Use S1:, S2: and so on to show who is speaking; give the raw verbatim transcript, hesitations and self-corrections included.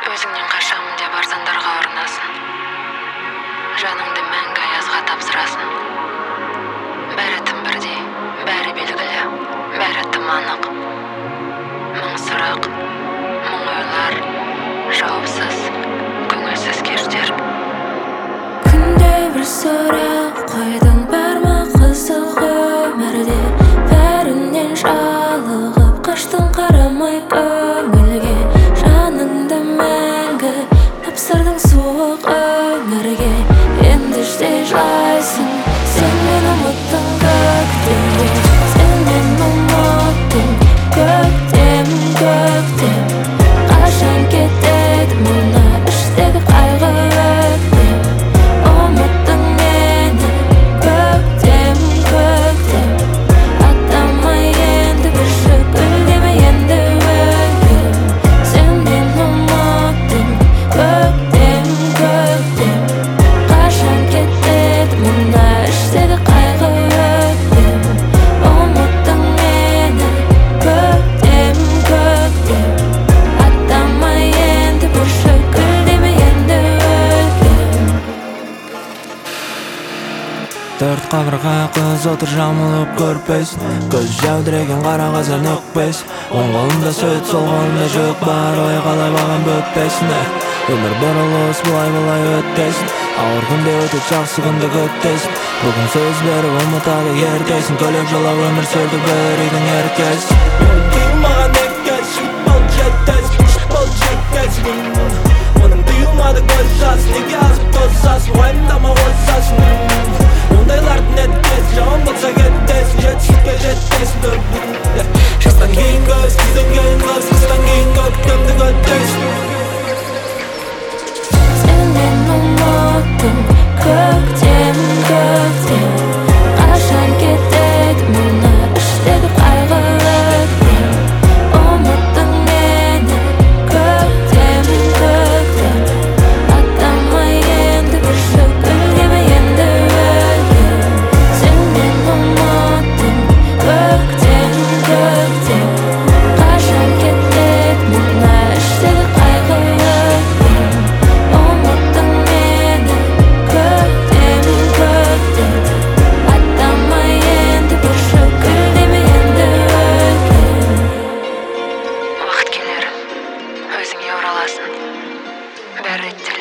S1: Өзіңнен қашамын деп арзандарға ұрынасың. Жаныңды мәңгі аязға тапсырасың. Бәрі тым бірдей, бәрі белгілі, бәрі тым анық. Мың сұрақ, мың ойлар, жауапсыз, көңілсіз кештер.
S2: Күнде бір сұрақ қойдың, бар ма қызық өмірде? Бәрінен жалығып қаштың, қарамай көңілге. Жаныңды мәңгі тапсырдың суық өмірге. Енді іштей жылайсың, сен мені ұмыттың көктемде. Сен мені ұмыттың көктем, көктем. Қашан кетеді мына іштегі қайғы өктем? Ұмыттың мені көктем, көктем. Атамай енді кіші гүлдеме енді өлгем. Сен мені ұмыттың көктем, көктем. Қашан кетеді мына іштегі қайғы өктем? Ұмыттың мені көктем, көктем. Атамай енді кіші гүлдеме енді өлгем.
S3: Төрт қабырға қыз отыр жамылып көрпесін. Көз жәудіреген қара қазан өкпес. Оң қолымда сөт, сол қолымда жүк бар. Ой қалай бағам бөтпесін. Өмір бір ұлыс бұлай-бұлай өттесін. Ауыр күнде өтет, жақсы күнде көттесін. Бүгін сөз беріп ұмытады ертесін. Көлек жала өмір сүрді бір үйдің еркес. Тыйылмаған еккес, шипал жеттес, шипал жеттес. Оның тыйылмады көз жасы, неге азып тозасың? Уайымдама осасың. Ондайлардың еткес, жауын болса кеттесін. Жетістікке жетпесін. Жастан кейін көз, күзден кейін қыз, қыстан кейін көктемді көттесін.
S2: Сен мені ұмыттың көктем, көктем. Қашан кетеді мына іштегі қайғы өктем? Ұмыттың мені көктем, көктем. Атамай енді кіші гүлдеме енді өлгем. Сен мені ұмыттың көктем, көктем. Қашан кетеді мына іштегі қайғы өктем? Ұмыттың мені көктем, көктем. Атамай енді кіші гүлдеме енді өлгем.
S1: Уақыт келер, өзіңе ораласың. Бәрі реттелер.